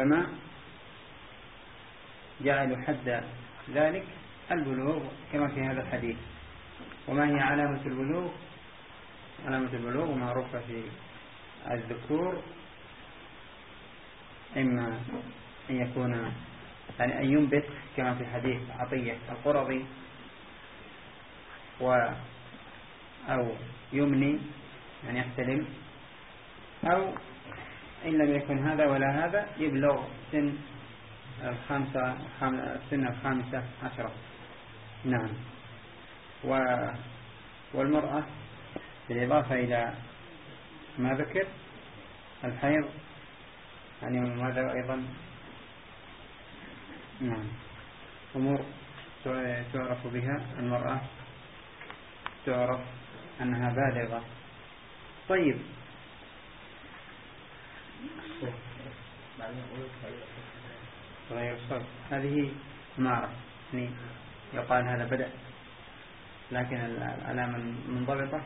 العلماء جعلوا حد ذلك البلوغ كما في هذا الحديث. وما هي علامة البلوغ؟ علامة البلوغ معروفة في الذكور، إما أن يكون يعني أن ينبت كما في حديث عطية القرظي، أو يمني يعني يحتلم، أو إن لم يكن هذا ولا هذا يبلغ سن الخامسة عشرة. نعم. والمرأة بالإضافة إلى ما ذكر الحيض يعني ماذا أيضا؟ نعم، أمور تعرف بها المرأة، تعرف أنها بالغة. طيب، تغير الصوت هذه أمارة، يعني يقال هذا بدأ، لكن العلامة المنضبطة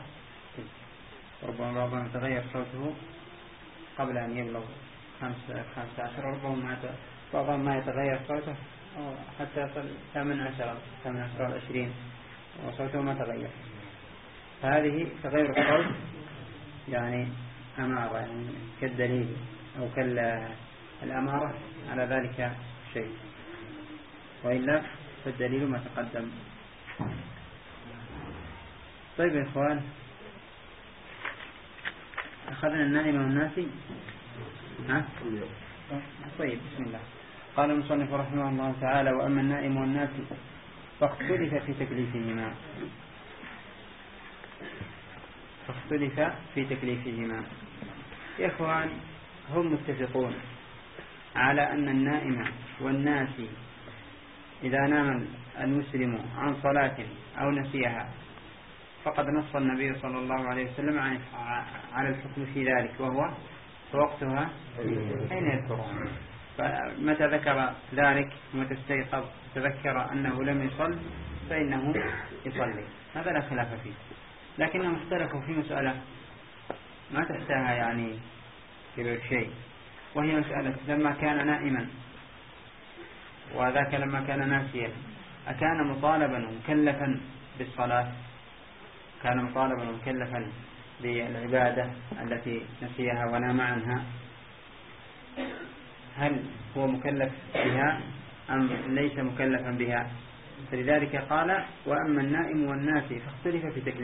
ربما يتغير صوته قبل أن يبلغ 15، ربما ما يتغير صوته حتى يصل 18 20 وصوته ما تغير. فهذه تغير الصوت يعني أمارة، يعني كالدليل أو كالأمارة على ذلك الشيء، وإلا فالدليل ما تقدم. طيب يا إخوان، أخذنا النائم والناسي. طيب، بسم الله. قال المصنف رحمه الله تعالى: وأما النائم والناسي فاختلف في تكليفهما. يا إخوان، هم متفقون على أن النائم والناسي إذا نام المسلم عن صلاة أو نسيها فقد نص النبي صلى الله عليه وسلم على الحكم في ذلك، وهو وقتها حين يذكرها. فمتى ذكر ذلك ومتى استيقظ تذكر أنه لم يصل فإنه يصلي، هذا لا خلاف فيه. لكنهم اختلفوا في مسألة ما تحتاها يعني كبير شيء، وهي مسألة لما كان نائما وذاك لما كان ناسيا، أكان مطالبا مكلفا بالصلاة؟ كان مطالبا مكلفا بالعبادة التي نسيها ونام عنها؟ هل هو مكلف بها أم ليس مكلفا بها؟ فلذلك قال: وأما النائم والناسي فاختلف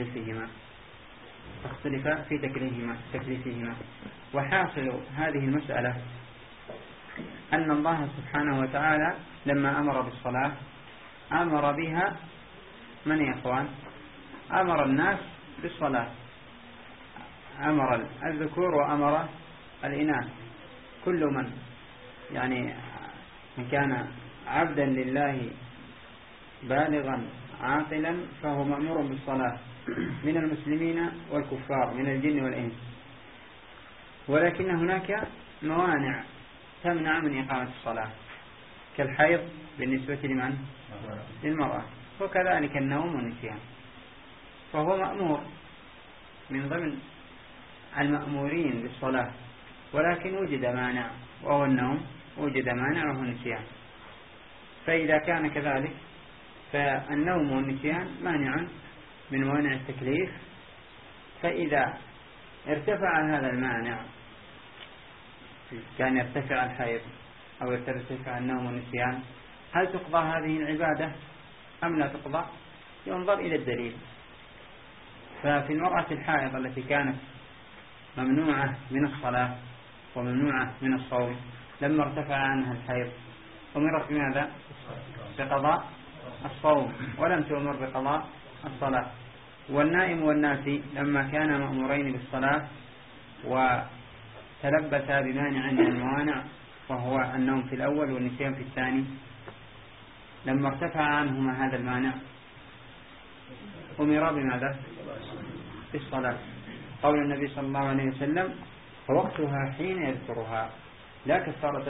في تكليفهما. وحاصل هذه المسألة أن الله سبحانه وتعالى لما أمر بالصلاة أمر بها من يا إخوان؟ أمر الناس بالصلاة، أمر الذكور وأمر الإناث. كل من يعني من كان عبدا لله بالغا عاقلا فهو مأمور بالصلاة من المسلمين والكفار من الجن والإنس. ولكن هناك موانع تمنع من إقامة الصلاة، كالحيض بالنسبة للمرأة، وكذلك النوم والنسيان، فهو مأمور من ضمن المأمورين بالصلاة، ولكن وجد مانع وهو النوم، وجد مانع وهو النسيان. فإذا كان كذلك فالنوم والنسيان مانع من موانع التكليف. فإذا ارتفع هذا المانع، كان يرتفع الحيض أو يرتفع النوم والنسيان، هل تقضى هذه العبادة أم لا تقضى؟ ينظر إلى الدليل. ففي المرأة الحائض التي كانت ممنوعة من الصلاة وممنوعة من الصوم، لما ارتفع عنها الحيض أمرت بماذا؟ بقضاء الصوم، ولم تؤمر بقضاء الصلاة. والنائم والناسي لما كان مأمورين بالصلاة وتلبسا بمانع من الموانع وهو النوم في الأول والنسيان في الثاني، لما ارتفع عنهما هذا المانع أمر بماذا؟ بالصلاة. قول النبي صلى الله عليه وسلم: فوقتها حين يذكرها، لا كفارة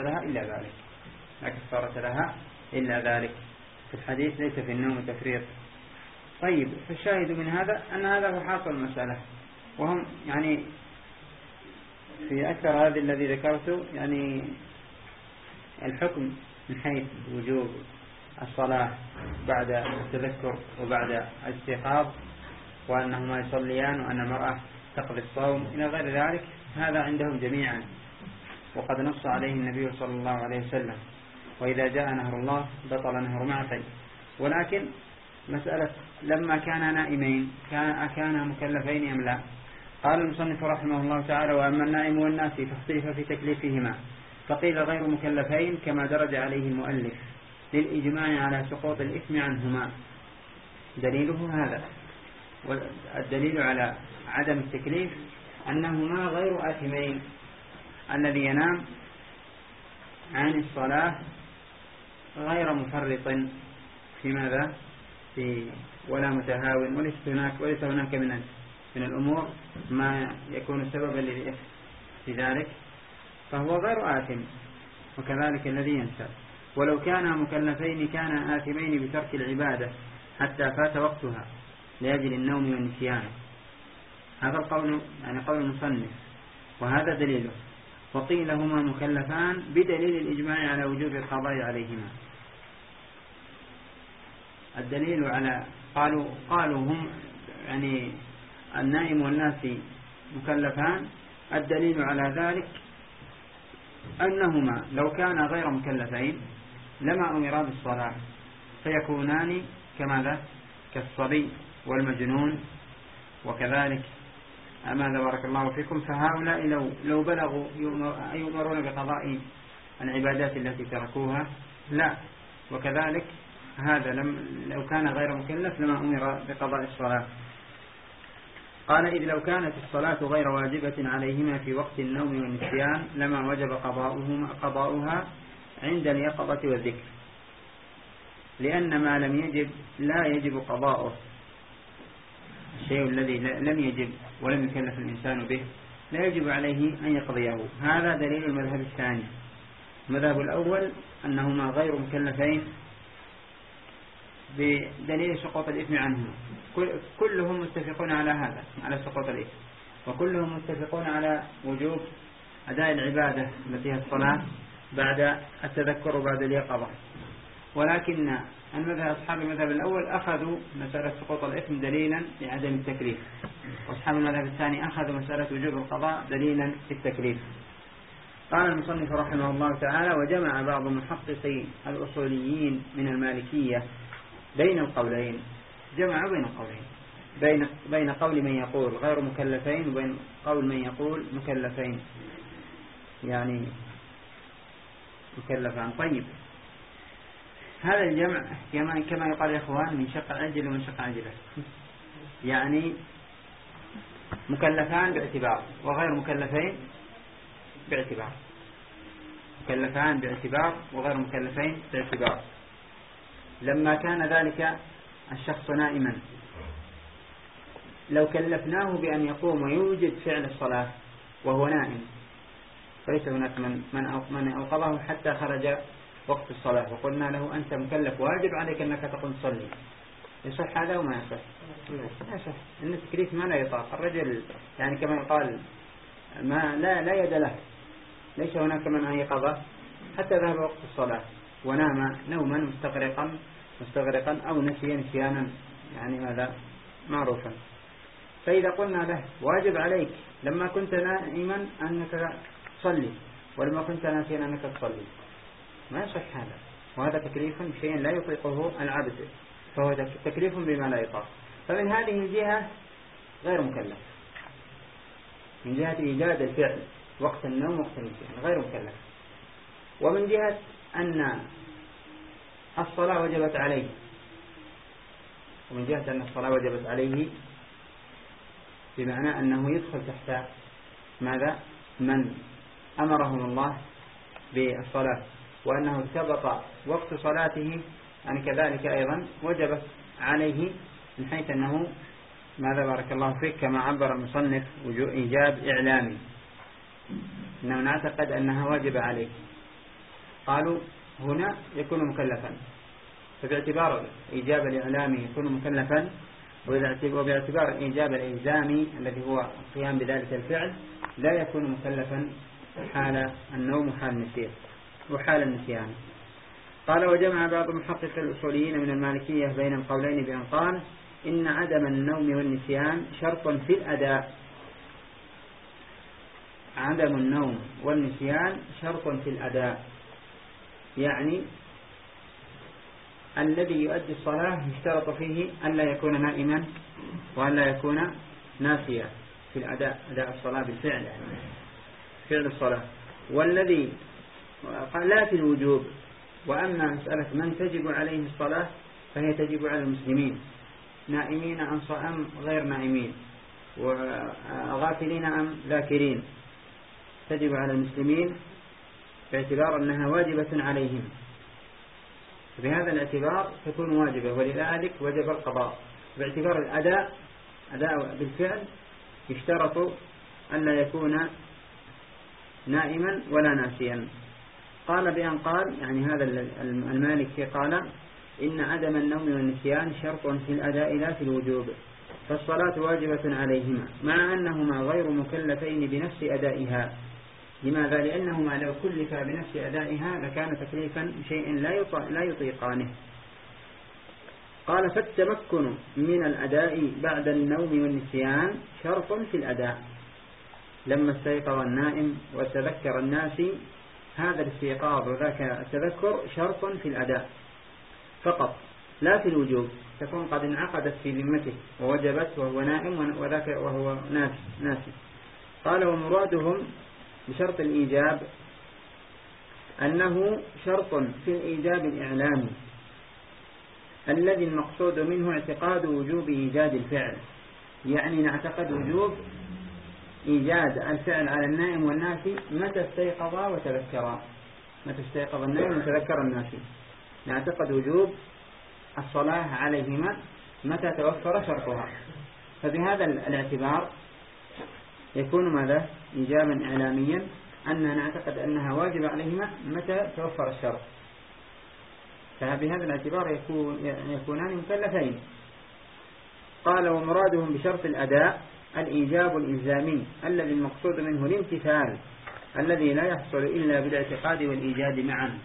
لها إلا ذلك. في الحديث: ليس في النوم تفريط. طيب، فالشاهد من هذا أن هذا هو حاصل المسألة، وهم يعني في أكثر هذه الذي ذكرته يعني الحكم من حيث وجوب الصلاة بعد التذكر وبعد الاستيقاظ، وأنهما يصليان، وأن المرأة تقضي الصوم إلى غير ذلك، هذا عندهم جميعا، وقد نص عليه النبي صلى الله عليه وسلم: وإذا جاء نهر الله بطل نهر معقل. ولكن مسألة لما كانا نائمين كانا مكلفين أم لا؟ قال المصنف رحمه الله تعالى: وأما النائم والناسي فاختلف في تكليفهما، فقيل غير مكلفين كما درج عليه المؤلف للإجماع على سقوط الإثم عنهما. دليله هذا، والدليل على عدم التكليف أنهما غير آثمين. الذي ينام عن الصلاة غير مفرط في ماذا؟ ولا متهاون، وليس هناك من الأمور ما يكون سببا للإثم في ذلك، فهو غير آثم. وكذلك الذي ينسى، ولو كانا مكلفين كانا آثمين بترك العبادة حتى فات وقتها لأجل النوم والنسيان. هذا القول يعني قول المصنف، وهذا دليله. وقيل هما مكلفان بدليل الإجماع على وجوب القضاء عليهما. الدليل على قالوا هم يعني النائم والناس مكلفان، الدليل على ذلك أنهما لو كانا غير مكلفين لما أمرا بالصلاة، فيكونان كماذا؟ كالصبي والمجنون. وكذلك ماذا بارك الله فيكم، فهؤلاء لو بلغوا يؤمرون بقضاء العبادات التي تركوها؟ لا. وكذلك هذا لو كان غير مكلف لما أمر بقضاء الصلاة. قال: إذ لو كانت الصلاة غير واجبة عليهما في وقت النوم والنسيان لما وجب قضاؤها عند اليقظة والذكر، لأن ما لم يجب لا يجب قضاؤه. الشيء الذي لم يجب ولم يكلف الإنسان به لا يجب عليه أن يقضيه. هذا دليل المذهب الثاني. المذهب الأول أنهما غير مكلفين بدليل سقوط الإثم عنهما، كلهم متفقون على هذا، على سقوط الإثم، وكلهم متفقون على وجوب أداء العبادة التي هي الصلاة بعد التذكر وبعد اليقظة. ولكن أصحاب المذهب الأول أخذوا مسألة سقوط الإثم دليلا لعدم التكليف، وأصحاب المذهب الثاني أخذوا مسألة وجوب القضاء دليلا في التكليف. قال المصنف رحمه الله تعالى: وجمع بعض محققي الأصوليين من المالكية بين القولين، جمع بين القولين، بين قول من يقول غير مكلفين وبين قول من يقول مكلفين، يعني مكلفان. طيب، هذا الجمع كما يقال يا إخوان من شق عجل ومن شق عجلة، يعني مكلفان باعتبار وغير مكلفين باعتبار، مكلفان باعتبار وغير مكلفين باعتبار. لما كان ذلك الشخص نائما لو كلفناه بأن يقوم ويوجد فعل الصلاة وهو نائم، فليس هناك من أوقظه حتى خرج وقت الصلاة وقلنا له أنت مكلف واجب عليك أنك تقوم تصلي، يصح هذا وما يصح؟ لا يصح. إن التكليف ما لا يطاق الرجل، يعني كما يقال ما لا يد له، ليس هناك من أيقظه حتى ذهب وقت الصلاة ونام نوما مستغرقا أو نسي نسيانا، يعني هذا معروفا. فإذا قلنا له واجب عليك لما كنت نائما أنك تصلي ولما كنت ناسيا أنك تصلي، ما يصح هذا، وهذا تكليف شيء لا يطيقه العبد، فهو تكليف بما لا يطاق. فمن هذه الجهة غير مكلف، من جهة إيجاد الفعل وقت النوم وقت النسيان غير مكلف. ومن جهة أن الصلاة وجبت عليه، ومن جهة أن الصلاة وجبت عليه بمعنى أنه يدخل تحت ماذا؟ من أمرهم الله بالصلاة، وأنه ارتبط وقت صلاته، يعني كذلك أيضا وجبت عليه من حيث أنه ماذا بارك الله فيك كما عبر المصنف إيجاب إعلامي، إنه نعتقد أنها واجب عليه. قالوا هنا يكون مكلفا، فباعتبار إيجاب الإعلامي يكون مكلفا، وباعتبار الإيجاب الإلزامي الذي هو القيام بذلك الفعل لا يكون مكلفا حال النوم وحال النسيان. وحال النسيان. قال وجمع بعض محقق الأصوليين من المالكية بين القولين بأن قال إن عدم النوم والنسيان شرط في الأداء. عدم النوم والنسيان شرط في الأداء، يعني الذي يؤدي الصلاة يشترط فيه ألا يكون نائما وألا يكون ناسيا في الأداء، أداء الصلاة بالفعل، يعني فعل الصلاة. والذي قال لا في الوجوب. وأما مسألة من تجب عليه الصلاة فهي تجب على المسلمين، نائمين أم غير نائمين، وغافلين أم ذاكرين، تجب على المسلمين باعتبار أنها واجبة عليهم، بهذا الاعتبار تكون واجبة، ولذلك وجب القضاء. باعتبار أداء بالفعل يشترط أن لا يكون نائما ولا ناسيا. قال بأن قال يعني هذا المالكي قال إن عدم النوم والنسيان شرط في الأداء لا في الوجوب، فالصلاة واجبة عليهما مع أنهما غير مكلفين بنفس أدائها. لماذا؟ لأنهما لو كلفا بنفس أدائها لكان تكليفا شيء لا يطيقانه. قال فالتمكن من الأداء بعد النوم والنسيان شرط في الأداء. لما استيقظ النائم وتذكر الناس، هذا الاستيقاظ وذاك التذكر شرط في الأداء فقط لا في الوجوب، تكون قد انعقدت في ذمته ووجبت وهو نائم وذاك وهو ناسي. قال ومرادهم بشرط الإيجاب أنه شرط في الإيجاب الإعلامي الذي المقصود منه اعتقاد وجوب إيجاد الفعل، يعني نعتقد وجوب إيجاد الفعل على النائم والناسي متى استيقظا وتذكرا. متى استيقظ النائم وتذكر الناسي نعتقد وجوب الصلاة عليهما متى توفر شرطها. فبهذا الاعتبار يكون ماذا؟ إيجابا إعلاميا، أننا نعتقد أنها واجب عليهما متى توفر الشرط. فبهذا الاعتبار يكونان مكلفين. قال ومرادهم بشرط الأداء الإيجاب الإلزامي الذي المقصود منه الامتثال الذي لا يحصل إلا بالاعتقاد والإيجاد معا.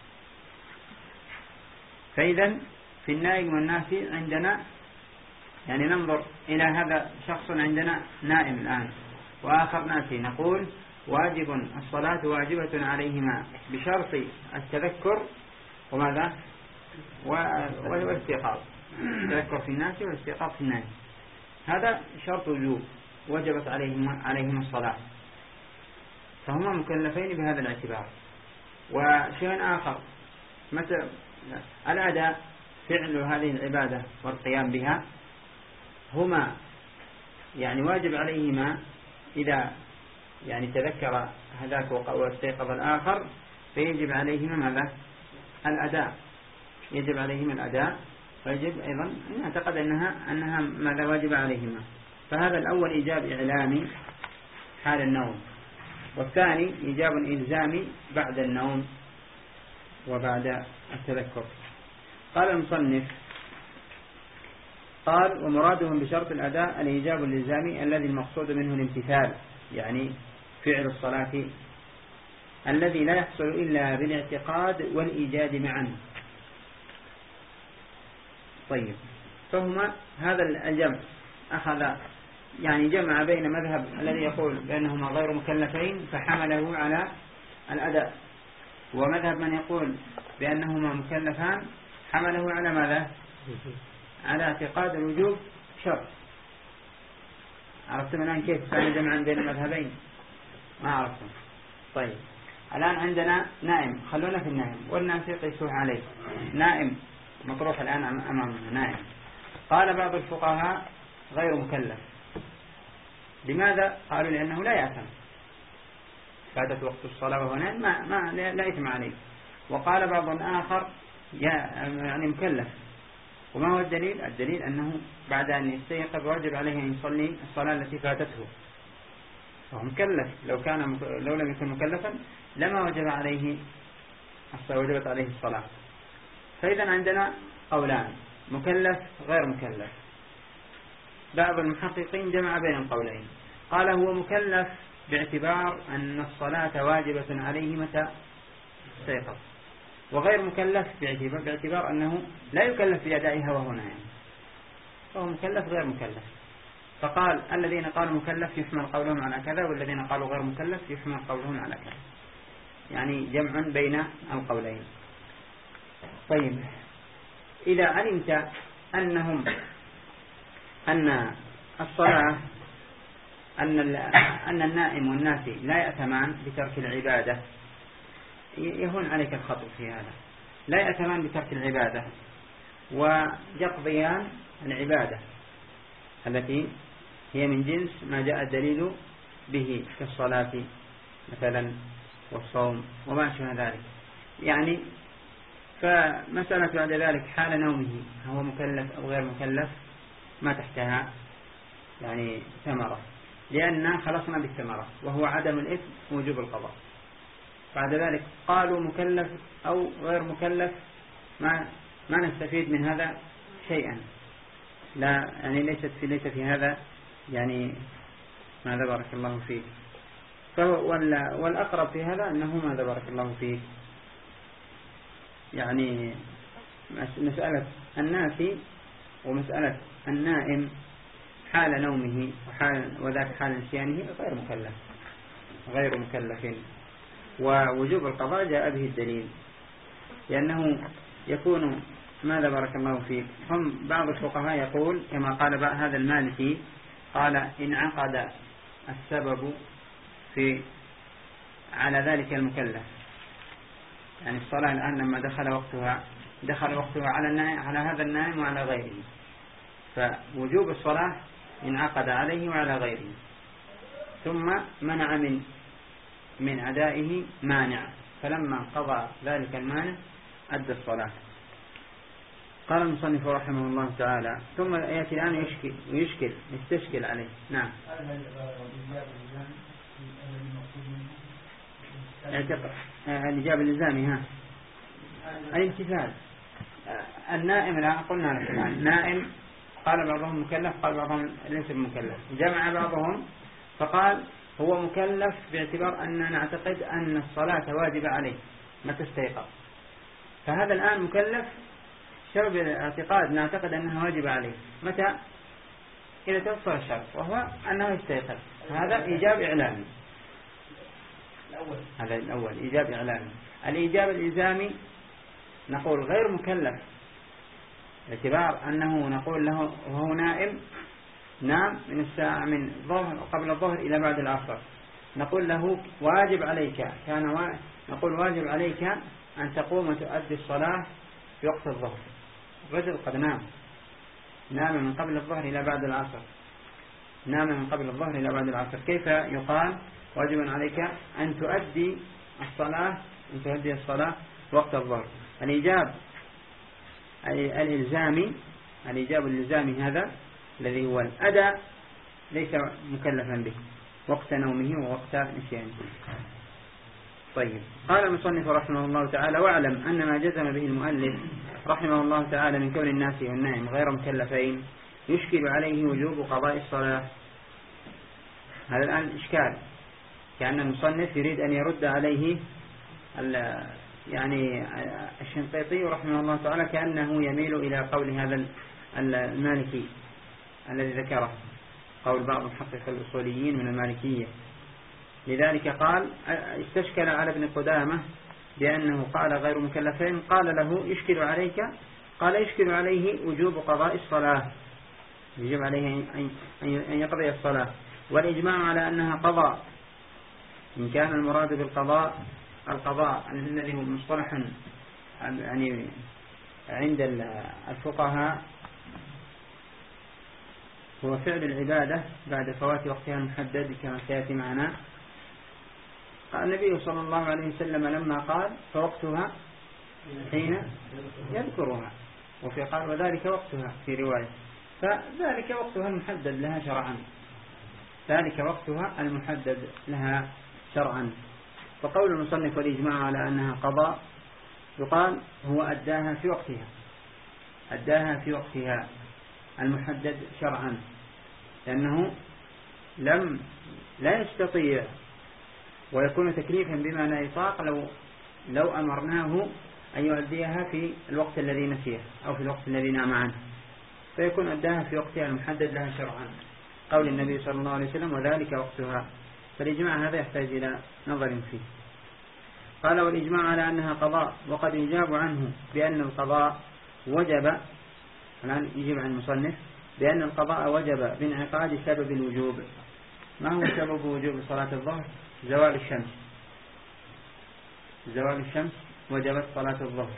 فإذا في النائم والناسي عندنا يعني ننظر إلى هذا شخص عندنا نائم الآن وآخر ناسي، نقول واجب الصلاة واجبة عليهما بشرط التذكر وماذا؟ والاستيقاظ، التذكر في الناس والاستيقاظ في النائم، هذا شرط وجوب وجبت عليهما الصلاة، فهما مكلفين بهذا الاعتبار. وشيء آخر متى الأداء فعل هذه العبادة والقيام بها هما يعني واجب عليهما إذا يعني تذكر هذاك واستيقظ الآخر فيجب عليهما ماذا؟ الأداء، يجب عليهما الأداء، ويجب أيضا أن نعتقد أنها ماذا واجب عليهما. فهذا الأول إيجاب إعلامي حال النوم، والثاني إيجاب إلزامي بعد النوم وبعد التذكر. قال المصنف قال ومرادهم بشرط الأداء الإيجاب الإلزامي الذي المقصود منه الامتثال، يعني فعل الصلاة الذي لا يحصل إلا بالاعتقاد والإيجاد معا. طيب، فهما هذا الجمع أخذ يعني جمع بين مذهب الذي يقول بأنهما غير مكلفين فحمله على الأداء، ومذهب من يقول بأنهما مكلفان حمله على ماذا؟ على اعتقاد الوجوب شرط. عرفتم الآن كيف كان جمعا بين المذهبين؟ ما عرفتم. طيب، الآن عندنا نائم، خلونا في النائم والناس يقيسوه عليه. نائم مطروح الآن أمامنا نائم. قال بعض الفقهاء غير مكلف. لماذا؟ قالوا لأنه لا يأثم، فاتت وقت الصلاة وهو نائم لا يثم عليه. وقال بعض آخر يعني مكلف. وما هو الدليل؟ الدليل أنه بعد أن يستيقظ واجب عليه أن يصلي الصلاة التي فاتته، فهو مكلف. لو لم يكن مكلفا لما وجبت عليه الصلاة. فإذا عندنا قولان، مكلف غير مكلف. بعض المحققين جمع بين القولين، قال هو مكلف باعتبار أن الصلاة واجبة عليه متى استيقظ، وغير مكلف باعتبار أنه لا يكلف بأدائها وهو نائم، فهو مكلف غير مكلف. فقال الذين قالوا مكلف يحمل قولهم على كذا، والذين قالوا غير مكلف يحمل قولهم على كذا، يعني جمع بين القولين. طيب، إذا علمت أن الصلاة أن النائم والناسي لا يأتمان بترك العبادة، يهون عليك الخطر في هذا. لا يأتمان بترك العبادة ويقضيان العبادة التي هي من جنس ما جاء الدليل به كالصلاة مثلا والصوم وما شابه ذلك. يعني فمسألة بعد ذلك حال نومه هو مكلف أو غير مكلف ما تحتها يعني ثمرة، لأننا خلصنا بالثمرة وهو عدم الإثم ووجوب القضاء. بعد ذلك قالوا مكلف أو غير مكلف ما نستفيد من هذا شيئا، لا يعني ليس في هذا يعني ماذا بارك الله فيك. والأقرب في هذا أنه ماذا بارك الله فيك يعني مسألة الناسي ومسألة النائم حال نومه وذاك حال نسيانه غير مكلف. ووجوب القضاء جاء به الدليل، لأنه يكون ماذا بارك الله فيك. هم بعض الفقهاء يقول كما قال هذا المالكي، قال إن عقد السبب على ذلك المكلف، يعني الصلاة الآن لما دخل وقتها على هذا النائم وعلى غيره، فوجوب الصلاة انعقد عليه وعلى غيره، ثم منع من أدائه مانع، فلما قضى ذلك المانع أدى الصلاة. قال المصنف رحمه الله تعالى ثم يأتي الآن يستشكل عليه. نعم، الإجابة الإلزامي الامتثال. النائم لا قلنا لك النائم قال بعضهم مكلف، قال بعضهم ليس بمكلف، جمع بعضهم فقال هو مكلف باعتبار أننا نعتقد أن الصلاة واجبة عليه متى استيقظ، فهذا الآن مكلف شرب الاعتقاد نعتقد أنها واجبة عليه متى؟ إذا توفر الشرط وهو أنه يستيقظ. هذا إيجاب إعلامي. هذا الأول إيجاب إعلامي. الإيجاب الإلزامي نقول غير مكلف باعتبار أنه نقول له وهو نائم نام من الساعة من قبل الظهر إلى بعد العصر، نقول له واجب عليك نقول واجب عليك أن تقوم وتؤدي الصلاة في وقت الظهر. الرجل قد نام من قبل الظهر إلى بعد العصر، كيف يقال واجب عليك أن تؤدي الصلاة وقت الظهر؟ الإيجاب الإلزامي هذا الذي هو الأداء ليس مكلفا به وقت نومه ووقت نسيانه. طيب، قال المصنف رحمه الله تعالى واعلم أن ما جزم به المؤلف رحمه الله تعالى من كون الناس والنائم غير مكلفين يشكل عليه وجوب قضاء الصلاة. هذا الآن إشكال، كأن المصنف يريد أن يرد عليه يعني الشنقيطي رحمه الله تعالى كأنه يميل إلى قول هذا المالكي الذي ذكره، قول بعض محقق الأصوليين من المالكية. لذلك قال استشكل على ابن قدامة بأنه قال غير مكلفين، قال له يشكل عليه وجوب قضاء الصلاة، يجب عليه أن يقضي الصلاة، والإجماع على أنها قضاء إن كان المراد بالقضاء القضاء الذي هو مصطلح يعني عند الفقهاء هو فعل العبادة بعد فوات وقتها المحدد كما سيأتي معنا. قال النبي صلى الله عليه وسلم لما قال فوقتها حين يذكرها، وفي قال وذلك وقتها في رواية، فذلك وقتها المحدد لها شرعا. فقول المصنف والإجماع على أنها قضاء يقال هو أداها في وقتها المحدد شرعا، لأنه لا يستطيع ويكون تكليفا بما لا يطاق لو أمرناه أن يؤديها في الوقت الذي نسيه أو في الوقت الذي نام عنه، فيكون أداها في وقتها المحدد لها شرعا، قول النبي صلى الله عليه وسلم وذلك وقتها. فالإجماع هذا يحتاج إلى نظر فيه. قال والإجماع على أنها قضاء، وقد يجاب عنه بأن القضاء وجب، الآن يجيب عن المصنف بأن القضاء وجب بانعقاد سبب الوجوب. ما هو سبب وجوب صلاة الظهر؟ زوال الشمس. زوال الشمس وجبت صلاة الظهر،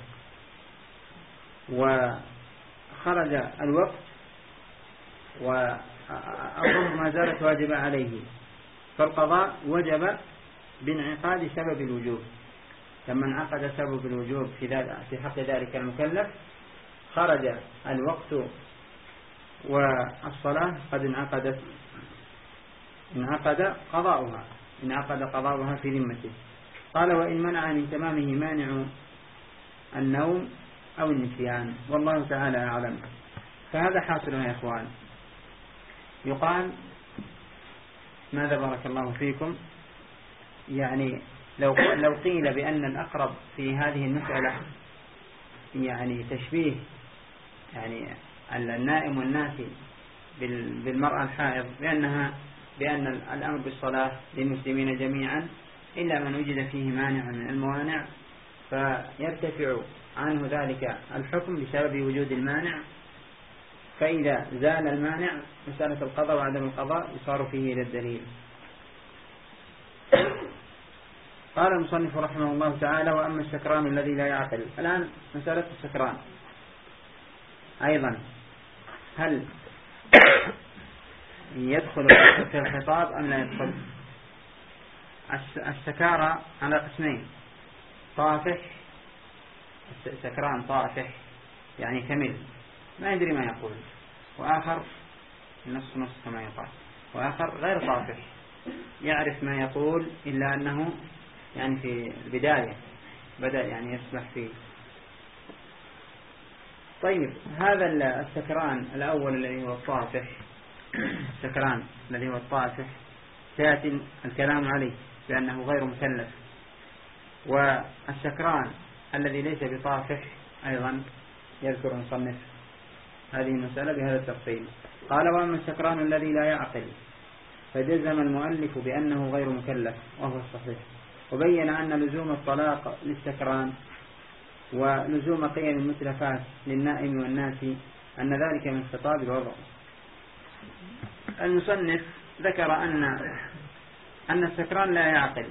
وخرج الوقت والظهر ما زالت واجبة عليه، فالقضاء وجب بانعقاد سبب الوجوب. لما انعقد سبب الوجوب في حق ذلك المكلف خرج الوقت والصلاة قد انعقد قضاؤها في ذمته. قال وإن منع من تمامه مانع النوم أو النسيان، والله تعالى أعلم. فهذا حاصل يا إخوان. يقال ماذا بارك الله فيكم، يعني لو قيل بأن الأقرب في هذه المسألة يعني تشبيه يعني النائم والناسي بالمرأة الحائض، بأن الأمر بالصلاة للمسلمين جميعا إلا من وجد فيه مانع من الموانع، فيرتفع عنه ذلك الحكم بسبب وجود المانع. فإذا زال المانع مسألة القضاء وعدم القضاء يصار فيه إلى الدليل. قال المصنف رحمه الله تعالى وأما السكران الذي لا يعقل. الآن مسألة السكران أيضا هل يدخل في الخطاب أم لا يدخل؟ السكارى على قسمين: طافح، سكران طافح يعني كمل ما يدري ما يقول، وآخر نص نص كما يقال، وآخر غير طافح يعرف ما يقول إلا أنه يعني في البداية بدأ يعني يسبح فيه. طيب هذا السكران الأول الذي هو الطافح، السكران الذي هو الطافح سيأتي الكلام عليه بأنه غير مكلف. والسكران الذي ليس بطافح أيضا يذكر المصنف هذه المسألة بهذا التفصيل. قال وأما السكران الذي لا يعقل فجزم المؤلف بأنه غير مكلف وهو الصحيح، وبين أن لزوم الطلاق للسكران ولزوم قيم المتلفات للنائم والناسي أن ذلك من خطاب الوضع. المصنف ذكر أن السكران لا يعقل،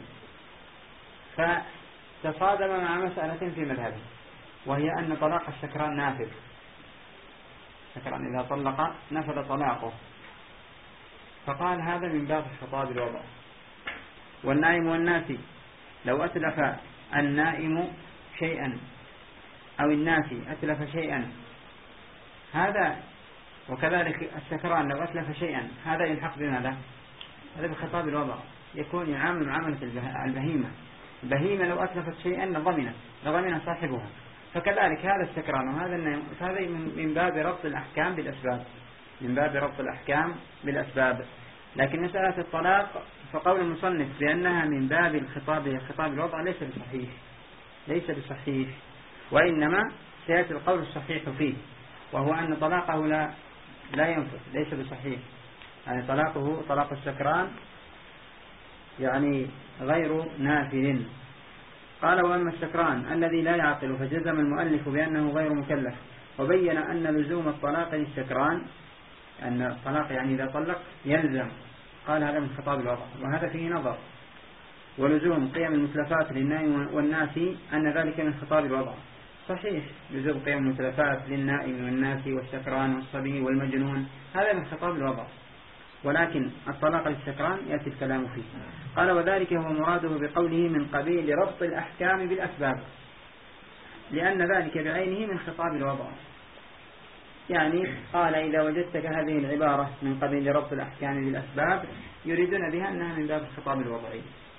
فتصادم مع مسألة في مذهبه، وهي أن طلاق السكران نافذ. السكران إذا طلق نفذ طلاقه، فقال هذا من باب خطاب الوضع. والنائم والناسي لو أتلف النائم شيئا أو الناسي أتلف شيئا هذا، وكذلك السكران لو أتلف شيئا هذا يلحق بماذا؟ هذا بخطاب الوضع، يكون يعامل معاملة البهيمة. البهيمة لو أتلفت شيئا لضمن صاحبها، فكذلك هذا السكران وهذا النائم، هذا من باب ربط الأحكام بالأسباب، من باب ربط الأحكام بالأسباب. لكن مسألة الطلاق فقول المصنف بأنها من باب خطاب الوضع ليس بصحيح، وإنما سيأتي القول الصحيح فيه، وهو أن طلاقه لا ينفذ، ليس بصحيح، يعني طلاق السكران يعني غير نافذ. قال وأما السكران الذي لا يعقل فجزم المؤلف بأنه غير مكلف، وبين أن لزوم الطلاق للسكران، أن الطلاق يعني إذا طلق يلزم، قال هذا من خطاب الوضع، وهذا فيه نظر. ولزوم قيم المتلفات للنائم والناسي أن ذلك من خطاب الوضع، صحيح لزوم قيم المتلفات للنائم والناسي والسكران والصبي والمجنون هذا من خطاب الوضع، ولكن الطلاق للسكران يأتي الكلام فيه. قال وذلك هو مراده بقوله من قبيل ربط الأحكام بالأسباب، لأن ذلك بعينه من خطاب الوضع. يعني قال إذا وجدتك هذه العبارة من قبيل ربط الأحكام بالأسباب يريدون بها أنها من باب الخطاب الوضعي،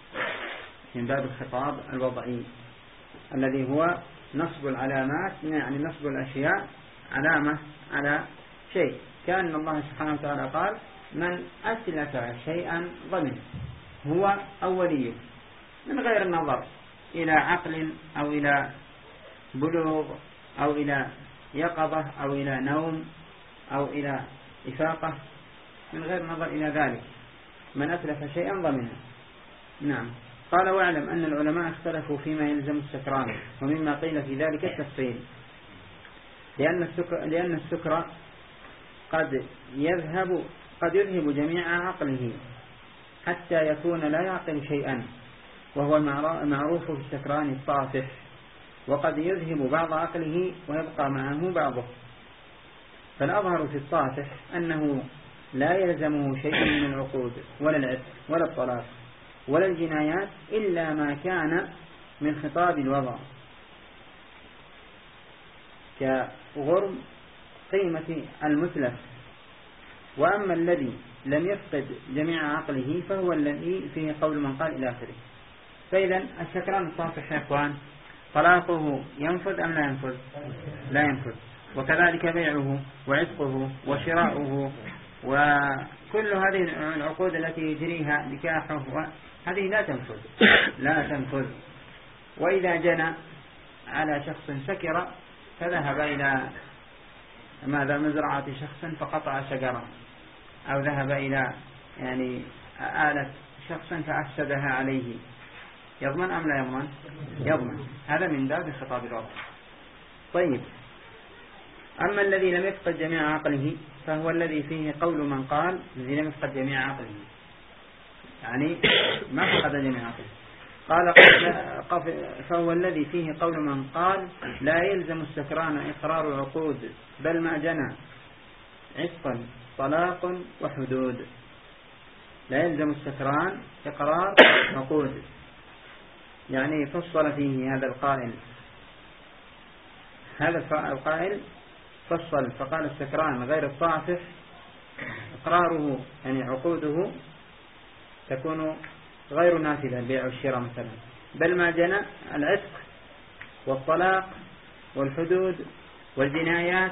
من باب الخطاب الوضعي الذي هو نصب العلامات، يعني نصب الأشياء علامة على شيء، كأن الله سبحانه وتعالى قال من أتلف شيئا ضمن هو أوليه من غير النظر إلى عقل أو إلى بلوغ أو إلى يقظة أو إلى نوم أو إلى إفاقة من غير نظر إلى ذلك. من أتلف شيئا ضمنه. نعم. قال واعلم أن العلماء اختلفوا فيما يلزم السكران، ومما قيل في ذلك التفصيل، لأن السكر قد يذهب جميع عقله حتى يكون لا يعقل شيئا، وهو المعروف في السكران الطافح، وقد يذهب بعض عقله ويبقى معه بعضه. فالأظهر في الطافح أنه لا يلزمه شيء من العقود ولا العتق ولا الطلاق ولا الجنايات إلا ما كان من خطاب الوضع كغرم قيمة المتلف. وأما الذي لم يفقد جميع عقله فهو الذي فيه قول من قال إلى آخره. فإذا السكران الطافح يا إخوان طلاقه ينفذ أم لا ينفذ؟ لا ينفذ. وكذلك بيعه وعتقه وشراؤه وكل هذه العقود التي يجريها نكاحه هذه لا تنفذ. وإذا جنى على شخص سكر فذهب إلى مزرعة شخص فقطع شجرة، أو ذهب إلى آلة شخص فأفسدها عليه، يضمن أم لا يضمن؟ يضمن. هذا من باب خطاب الوضع. طيب، أما الذي لم يفقد جميع عقله فهو الذي فيه قول من قال الذي لم يفقد جميع عقله، ما فقد جميع عقله، قال فهو الذي فيه قول من قال لا يلزم السكران إقرار عقود بل ما جنى عتقا طلاق وحدود. لا يلزم السكران إقرار عقود، فصل فيه هذا القائل فصل فقال السكران غير الطافح إقراره عقوده تكون غير نافذة البيع والشراء مثلا، بل ما جنى العتق والطلاق والحدود والجنايات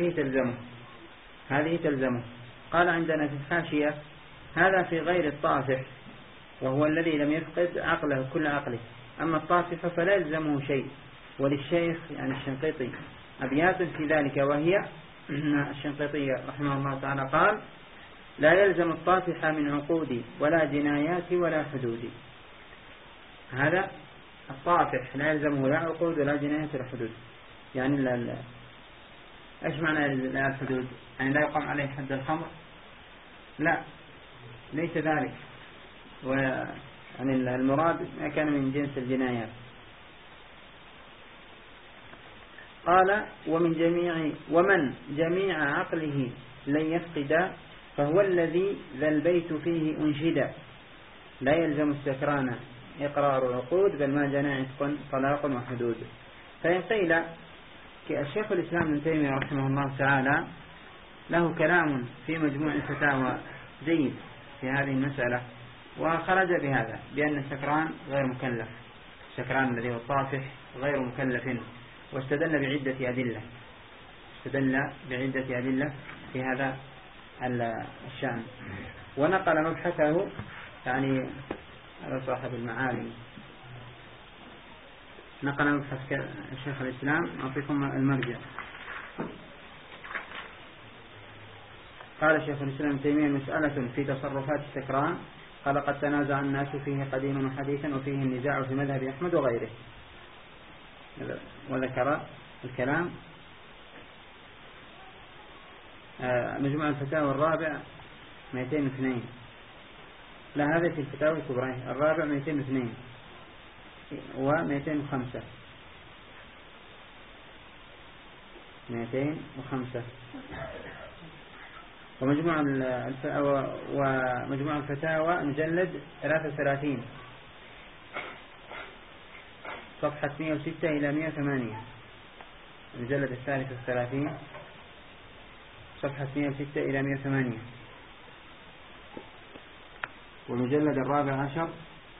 هذه تلزمه. قال عندنا في الحاشية هذا في غير الطافح وهو الذي لم يفقد عقله كل عقله، أما الطافح فلا يلزمه شيء. وللشيخ الشنقيطي أبيات في ذلك، وهي الشنقيطي رحمه الله تعالى قال لا يلزم الطافح من عقود ولا جنايات ولا حدود. هذا الطافح لا يلزمه لا عقود ولا جنايات ولا حدود. ايش معنى لا الحدود؟ لا يقام عليه حد الخمر؟ لا، ليس ذلك. المراد ما كان من جنس الجنايات. قال ومن جميع عقله لن يفقد فهو الذي ذا البيت فيه أنشد. لا يلزم السكران إقرار عقود بل ما جنى عتق طلاق وحدود. فإن قيل الشيخ الإسلام ابن تيمية رحمه الله تعالى له كلام في مجموع الفتاوى جيد في هذه المسألة، وخرج بهذا بأن السكران غير مكلف، السكران الذي هو الطافح غير مكلف، واستدل بعدة أدلة في هذا الشأن. ونقل مبحثه على صاحب المعالي، نقل مبحث شيخ الإسلام. أعطيكم المرجع. قال شيخ الإسلام ابن تيمية مسألة في تصرفات السكران، قال قد تنازع الناس فيه قديما وحديثا، وفيه النزاع في مذهب أحمد وغيره. وذكر الكلام مجموع الفتاوى الرابع 202. لا، هذه في الفتاوى الكبرى. الرابع 202 و205 ومجموع الفتاوى مجلد 33 صفحة 106 إلى 108. المجلد 33 صفحة 106 إلى 108. والمجلد 14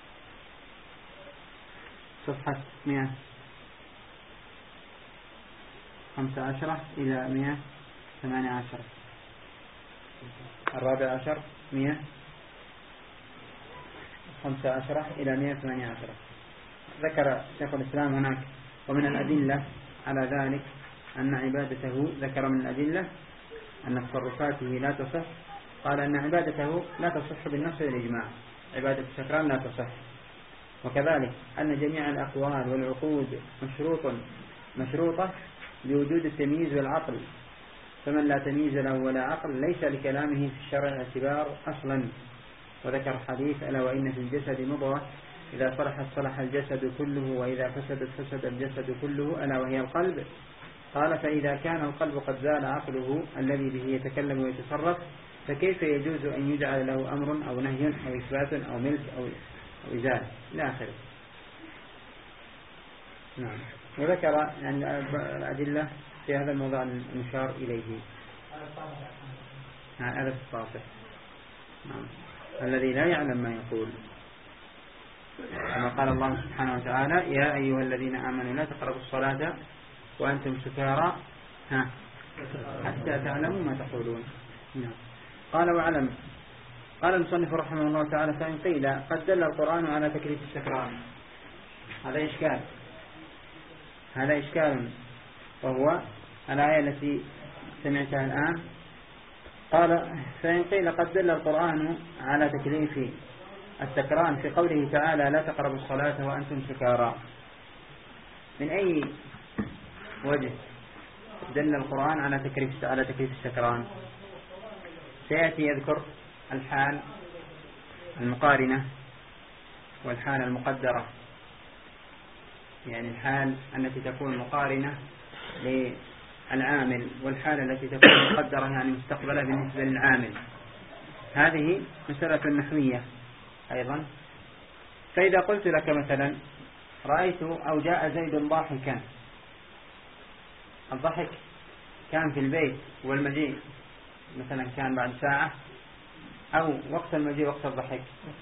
صفحة 115 إلى 118. 14 115 إلى 118. ذكر شيخ الإسلام هناك ومن الأدلة على ذلك أن عبادته، ذكر من الأدلة أن تصرفاته لا تصح، قال أن عبادته لا تصح بالنص والإجماع، عبادة السكران لا تصح. وكذلك أن جميع الأقوال والعقود مشروطة بوجود التمييز والعقل، فمن لا تمييز له ولا عقل ليس لكلامه في الشرع اعتبار أصلا. وذكر حديث ألا وإن في الجسد مضغة إذا صلحت صلح الجسد كله وإذا فسدت فسد الجسد كله ألا وهي القلب. قال فإذا كان القلب قد زال عقله الذي به يتكلم ويتصرف فكيف يجوز أن يجعل له أمر أو نهي أو إثبات أو ملك أو إزالة إلى آخره. نعم. وذكر يعني الأدلة في هذا الموضوع المشار إليه. هذا الصافح نعم. الذي لا يعلم ما يقول، كما قال الله سبحانه وتعالى يا أيها الذين آمنوا لا تقربوا الصلاة وأنتم سكارى حتى تعلموا ما تقولون. نعم. قال وعلم. قال المصنف رحمه الله تعالى فإن قيل قد دل القرآن على تكليف السكران، هذا إشكال وهو الآية التي سمعتها الآن. قال فإن قيل قد دل القرآن على تكليف السكران في قوله تعالى لا تقربوا الصلاة وأنتم سكارى، من أي وجه دل القرآن على تكليف السكران؟ سيأتي يذكر الحال المقارنة والحال المقدرة، يعني الحال التي تكون مقارنة للعامل والحالة التي تكون مقدرة يعني مستقبلة بالنسبة للعامل. هذه مسألة نحوية أيضا. فإذا قلت لك مثلا رأيت أو جاء زيد ضاحكا، الضحك كان في البيت والمجيء مثلا كان بعد ساعة، أو وقت المجيء وقت الضحك،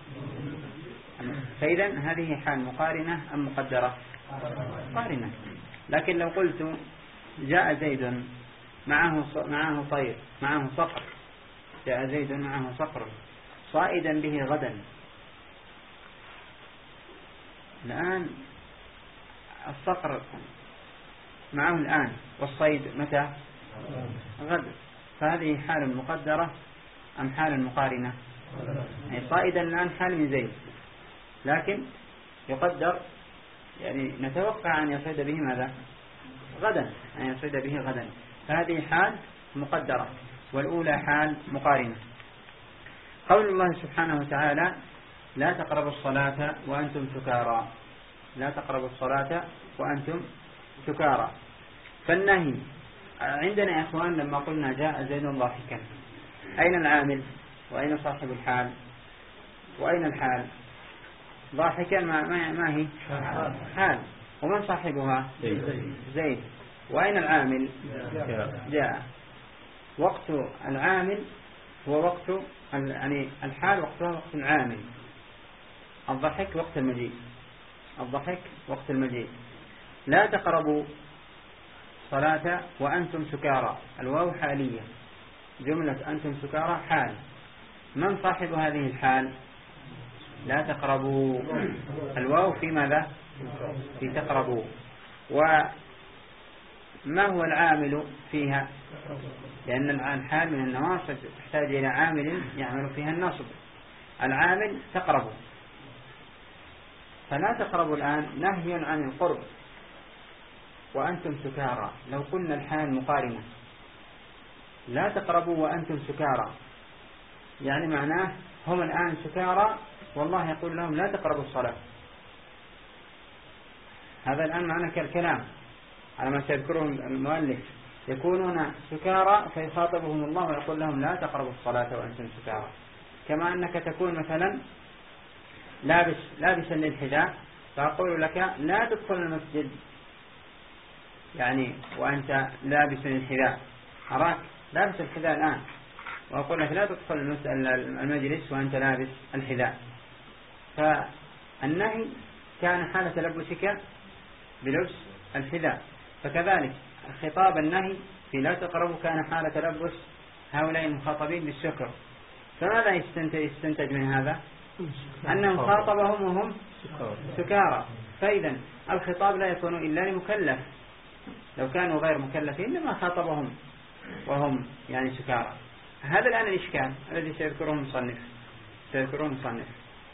فإذا هذه حال مقارنة أم مقدرة؟ مقارنة. لكن لو قلت جاء زيد معه طير معه صقر، جاء زيد معه صقر صائدا به غدا، الآن الصقر معه الآن والصيد متى؟ غد. فهذه حال مقدرة أم حال مقارنة؟ يعني صائدا الآن حال من زيد، لكن يقدر يعني نتوقع أن يصيد به ماذا؟ غدا، أن يصيد به غدا. فهذه حال مقدرة، والأولى حال مقارنة. قول الله سبحانه وتعالى لا تقربوا الصلاة وأنتم سكارى، لا تقربوا الصلاة وأنتم سكارى. فالنهي عندنا يا أخوان لما قلنا جاء زيد ضاحكا، أين العامل وأين صاحب الحال وأين الحال؟ ضاحكا ما هي حال، ومن صاحبها؟ زيد. وأين العامل؟ جاء. وقت العامل هو وقت يعني الحال وقتها وقت العامل. الضحك وقت المجيء، الضحك وقت المجيء. لا تقربوا صلاة وأنتم سكارى، الواو حالية، جملة أنتم سكارى حال. من صاحب هذه الحال؟ لا تقربوا، الواو في ماذا؟ في تقربوا. وما هو العامل فيها؟ لأن الحال من النواصب تحتاج إلى عامل يعمل فيها النصب. العامل تقربوا، فلا تقربوا الآن نهي عن القرب وأنتم سكارى. لو قلنا الحال مقارنة لا تقربوا وأنتم سكارى، يعني معناه هم الآن سكارى والله يقول لهم لا تقربوا الصلاة. هذا الآن معنى الكلام على ما سيذكره المؤلف، يكونون سكارى فيخاطبهم الله ويقول لهم لا تقربوا الصلاة وأنتم سكارى. كما أنك تكون مثلا لابسا للحذاء فأقول لك لا تدخل المسجد، يعني وأنت لابس للحذاء، أراك لابس الحذاء الآن وأقول لك لا تدخل المجلس وأنت لابس الحذاء. فالنهي كان حالة تلبسك بلبس الحذاء، فكذلك خطاب النهي في لا تقربوا كان حالة تلبس هؤلاء المخاطبين بالسكر. فماذا يستنتج من هذا؟ أنهم خاطبهم وهم سكارى، فإذا الخطاب لا يكون إلا لمكلف، لو كانوا غير مكلفين لما خاطبهم وهم يعني سكارى. هذا الآن الإشكال الذي سيذكره المصنف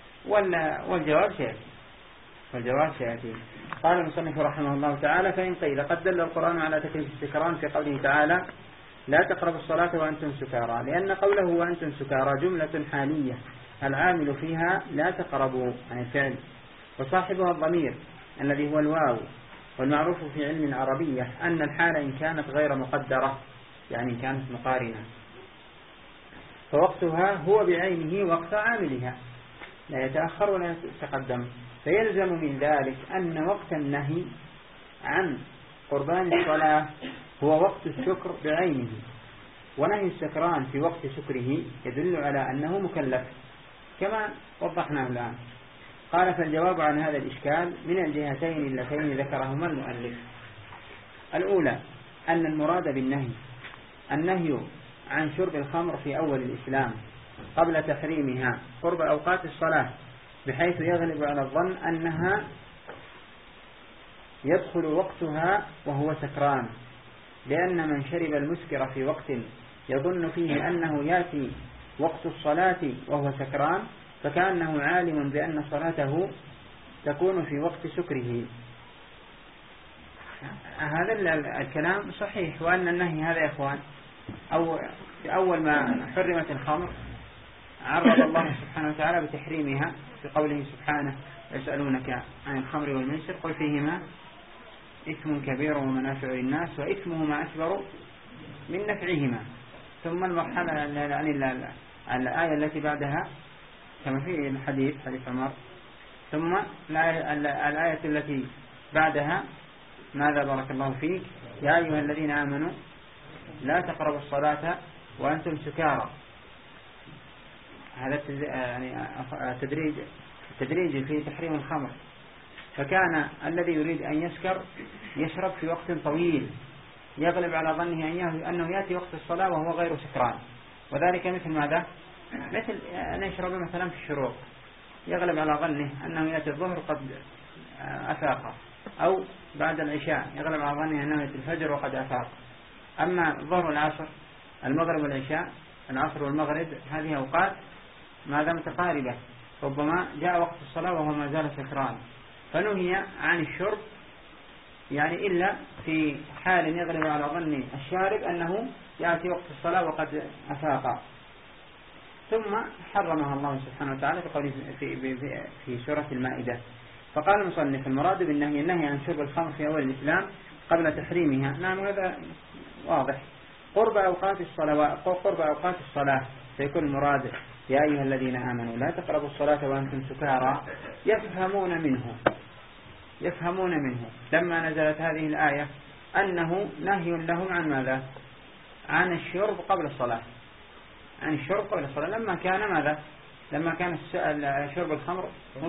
والجواب سيأتي. قال المصنف رحمه الله تعالى: فإن قيل قد دل القرآن على تكليف السكران في قوله تعالى: لا تقربوا الصلاة وأنتم سكارى، لأن قوله وأنتم سكارى جملة حالية العامل فيها لا تقربوا عن الفعل، وصاحبها الضمير الذي هو الواو، والمعروف في علم العربية أن الحال إن كانت غير مقدرة يعني إن كانت مقارنة فوقتها هو بعينه وقت عاملها لا يتأخر ولا يتقدم، فيلزم من ذلك أن وقت النهي عن قربان الصلاة هو وقت السكر بعينه، ونهي السكران في وقت سكره يدل على أنه مكلف كما وضحناه الآن. قال: فالجواب عن هذا الإشكال من الجهتين اللتين ذكرهما المؤلف. الأولى أن المراد بالنهي النهي عن شرب الخمر في أول الإسلام قبل تحريمها قرب أوقات الصلاة، بحيث يغلب على الظن أنها يدخل وقتها وهو سكران، لأن من شرب المسكر في وقت يظن فيه أنه يأتي وقت الصلاة وهو سكران فكأنه عالم بأن صلاته تكون في وقت سكره. هذا الكلام صحيح، وأن النهي هذا يا إخوان أول ما حرمت الخمر عرض الله سبحانه وتعالى بتحريمها في قوله سبحانه: يسألونك عن الخمر والميسر قل فيهما إثم كبير ومنافع للناس وإثمهما أكبر من نفعهما. ثم المرحلة الآية التي بعدها كما في الحديث حديث عمر، ثم الآية التي بعدها ماذا؟ بارك الله فيك: يا أيها الذين آمنوا لا تقربوا الصلاة وأنتم سكارى. هذا يعني تدريج في تحريم الخمر، فكان الذي يريد أن يسكر يشرب في وقت طويل يغلب على ظنه أنه يأتي وقت الصلاة وهو غير سكران، وذلك مثل ماذا؟ مثل أن يشرب مثلا في الشروق يغلب على ظنه أنه يأتي الظهر قد أفاق، أو بعد العشاء يغلب على ظنه أنه يأتي الفجر وقد أفاق. أما الظهر والعصر المغرب والعشاء العصر والمغرب هذه أوقات ماذا متقاربة، ربما جاء وقت الصلاة وهو ما زال سكران، فنهي عن الشرب يعني إلا في حال يغلب على ظن الشارب أنه يأتي وقت الصلاة وقد أفاق. ثم حرمها الله سبحانه وتعالى في سورة المائدة. فقال المصنف: المراد بالنهي النهي عن شرب الخمر في أول الإسلام قبل تحريمها. نعم هذا واضح. قرب أوقات الصلاة فيكون المراد: يا أيها الذين آمنوا لا تقربوا الصلاة وأنتم سكارى. يفهمون منه لما نزلت هذه الآية أنه نهي لهم عن ماذا؟ عن الشرب قبل الصلاة، لما كان ماذا؟ لما كان شرب الخمر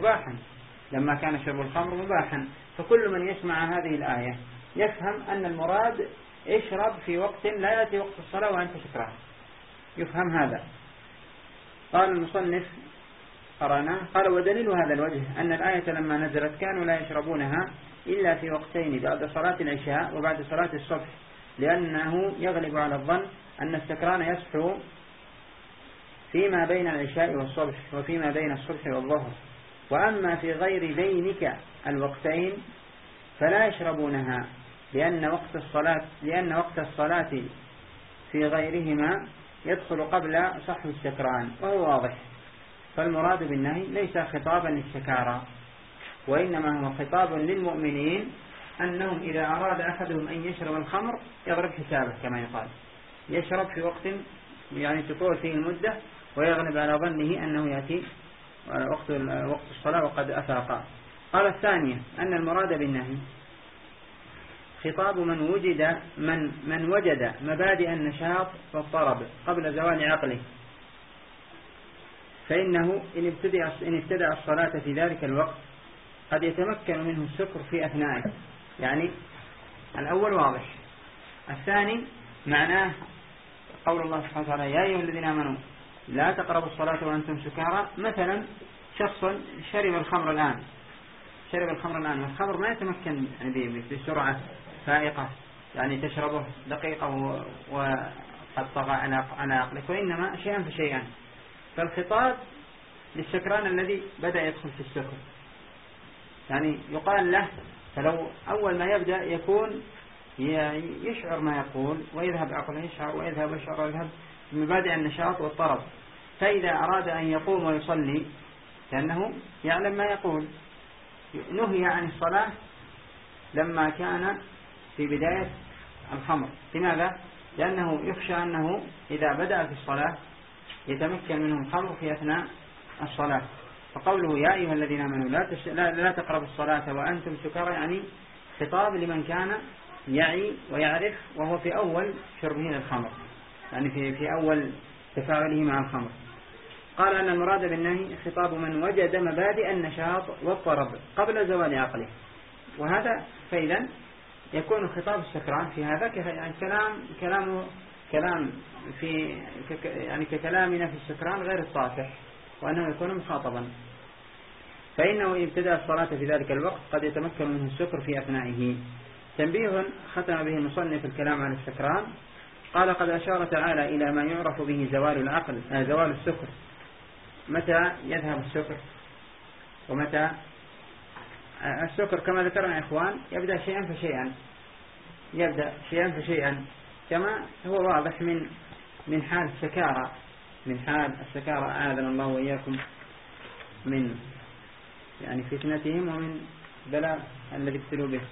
مباحا. فكل من يسمع هذه الآية يفهم أن المراد اشرب في وقت لا يأتي وقت الصلاة وأنت سكران، يفهم هذا. قال المصنف قرأنا قال: ودليل هذا الوجه أن الآية لما نزلت كانوا لا يشربونها إلا في وقتين بعد صلاة العشاء وبعد صلاة الصبح، لأنه يغلب على الظن أن السكران يصحو فيما بين العشاء والصبح وفيما بين الصبح والظهر، وأما في غير ذينك الوقتين فلا يشربونها لأن وقت الصلاة في غيرهما يدخل قبل صحو السكران، وهو واضح. فالمراد بالنهي ليس خطابا للسكارى، وإنما هو خطاب للمؤمنين أنهم إذا أراد أحدهم أن يشرب الخمر يضرب حسابه كما يقال، يشرب في وقت يعني تطول فيه المدة ويغلب على ظنه أنه يأتي وقت الصلاة وقد أفاق. قال: الثانية أن المراد بالنهي خطاب من وجد مبادئ النشاط والطرب قبل زوال عقله، فإنه إن ابتدأ الصلاة في ذلك الوقت قد يتمكن منه السكر في أثنائه. يعني الأول واضح، الثاني معناه قول الله سبحانه وتعالى: يا أيها الذين آمنوا لا تقربوا الصلاة وأنتم سكارى، مثلا شخص شرب الخمر الآن، والخمر ما يتمكن بسرعة فائقة، يعني تشربه دقيقة وقد طغى على عقلك، وإنما شيئا فشيئا. فالخطاب للسكران الذي بدأ يدخل في السكر، يعني يقال له، فلو أول ما يبدأ يكون يشعر ما يقول ويذهب عقله، يشعر ويذهب بمبادئ النشاط والطرب. فإذا أراد أن يقوم ويصلي لأنه يعلم ما يقول، نهي عن الصلاة لما كان في بداية الخمر. لماذا؟ لأنه يخشى أنه إذا بدأ في الصلاة يتمكن منه الخمر في أثناء الصلاة. فقوله يا أيها الذين آمنوا لا تقربوا الصلاة وأنتم سكارى، يعني خطاب لمن كان يعي ويعرف وهو في أول شربه للخمر، يعني في أول تفاعله مع الخمر. قال أن المراد بالنهي خطاب من وجد مبادئ النشاط والطرب قبل زوال عقله. وهذا فإذا يكون خطاب السكران في هذا يعني كلام في يعني ككلامنا في السكران غير الصافح، وأنه يكون مخاطبا. فإنه إن ابتدأ الصلاة في ذلك الوقت قد يتمكن منه السكر في أثنائه. تنبيه ختم به المصنف الكلام عن السكران. قال قد أشار تعالى إلى ما يعرف به زوال السكر، متى يذهب السكر ومتى السكر. كما ذكرنا يا إخوان يبدأ شيئا فشيئا، كما هو واضح من حال السكارى أعاذنا الله وإياكم من يعني فتنتهم ومن بلاء الذي ابتلوا به.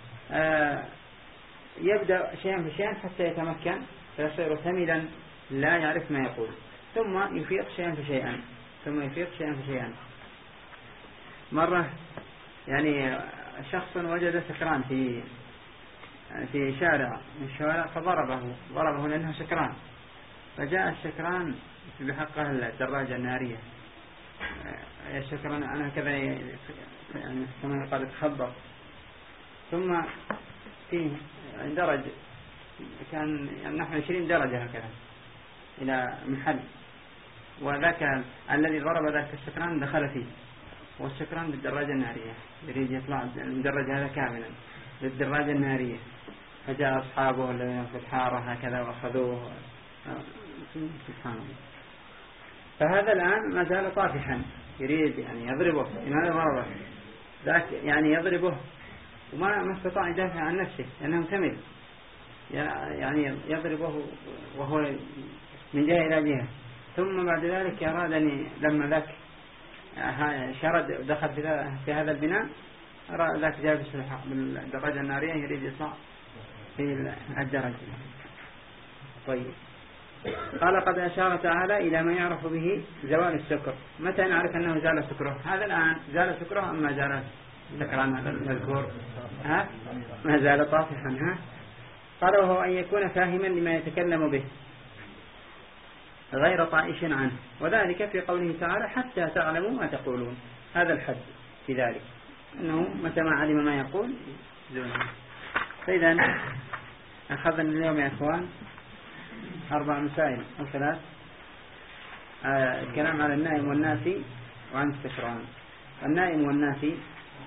يبدأ شيئا فشيئا حتى يتمكن فيصير ثملا لا يعرف ما يقول، ثم يفيق شيئا فشيئا. مرة يعني شخص وجد سكران في شارع من الشوارع فضربه لأنه سكران. فجاء السكران بحق أهل الدراجة النارية، السكران أنا كذا يعني كما يقال يتخبط، ثم فيه درج كان يعني نحو 20 درجة هكذا إلى محل، وذاك الذي ضرب ذاك السكران دخل فيه، والسكران بالدراجة النارية يريد يطلع المدرج هذا كاملا بالدراجة النارية. فجاء أصحابه الذين في الحارة هكذا وأخذوه. سبحان الله. فهذا الآن ما زال طافحا يريد يعني يضربه، لماذا ضربه؟ ذاك يعني يضربه وما استطاع يدافع عن نفسه لأنه ثمل، يعني يضربه وهو من جهة إلى جهة. ثم بعد ذلك أراد أن لما ذاك شرد دخل في هذا البناء، أراد ذاك جالس بالدراجة النارية يريد يطلع في الدرجة. طيب، قال قد أشار تعالى إلى ما يعرف به زوال السكر. متى نعرف أنه زال سكره؟ هذا الآن زال سكره أم ما زال سكران هذا المذكور؟ ما زال طافحا. قال وهو أن يكون فاهما لما يتكلم به غير طائش عنه، وذلك في قوله تعالى حتى تعلموا ما تقولون. هذا الحد في ذلك أنه متى ما علم ما يقول زوله. فإذا أخذنا اليوم يا أخوان 4 مسائل أو 3. الكلام على النائم والناسي وعن السكران. النائم والناسي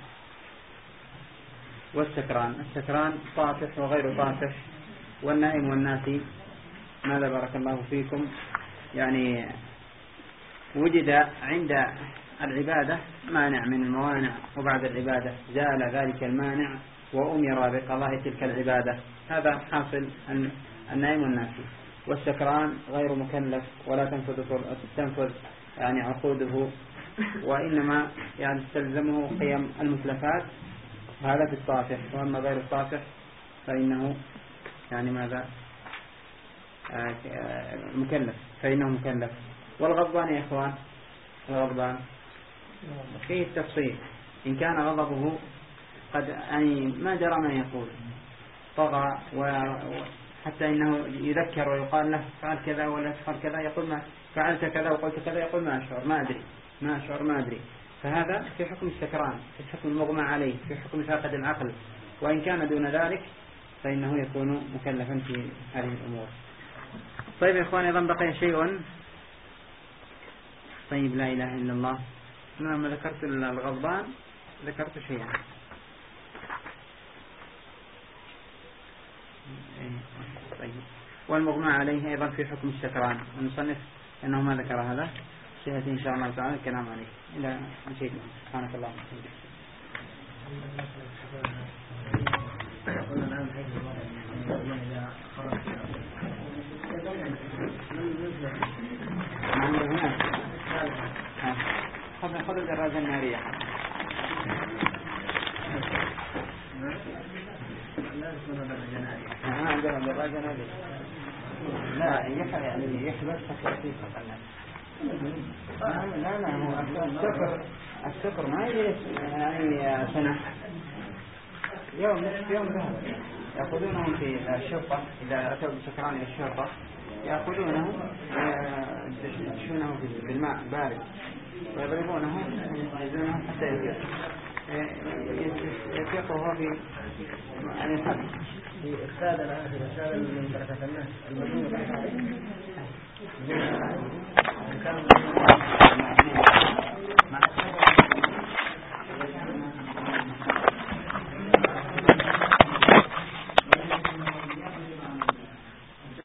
والسكران. السكران طافح وغير طافح، والنائم والناسي ماذا بارك الله فيكم يعني وجد عند العبادة مانع من الموانع، وبعد العبادة زال ذلك المانع وأمر بقضاء تلك العبادة. هذا حاصل النائم والناسي. والسكران غير مكلف ولا تنفذ يعني عقوده، وإنما يعني تلزمه قيم المتلفات، هذا في الطافح. وأما غير الطافح فإنه يعني ماذا مكلف، فإنه مكلف. والغضبان يا إخوان، الغضبان فيه التفصيل. إن كان غضبه قد يعني ما جرى ما يقول، طغى وحتى إنه يذكر ويقال له فعل كذا ولا تفعل كذا، يقول ما فعلت كذا وقلت كذا، يقول ما أشعر ما أدري. فهذا في حكم السكران، في حكم المغمى عليه، في حكم فاقد العقل. وإن كان دون ذلك فإنه يكون مكلفا في هذه الأمور. طيب يا إخواني، أيضا بقي شيء. طيب، لا إله إلا الله. لما ذكرت الغضبان ذكرت شيئا. طيب. والمغمى عليه أيضا في حكم السكران. المصنف أنه ما ذكر هذا، سيأتي إن شاء الله تعالى الكلام عليه. إلى أن شيء. سبحانك اللهم وبحمدك. خذ الدراجة النارية. عندنا الدراجة نارية. لا يعني يحبس خفيفا. لا هو السكر ما يجلس يعني سنة يوم نصف يوم ذهب. يأخذونهم في الشرطة إذا أتوا بسكران إلى الشرطة يأخذونه يدشونه بالماء بارد ويضربونه يجلسونه حتى يفيق وهو في عن الحد. في إرسال الرسالة من بركة الناس المدينة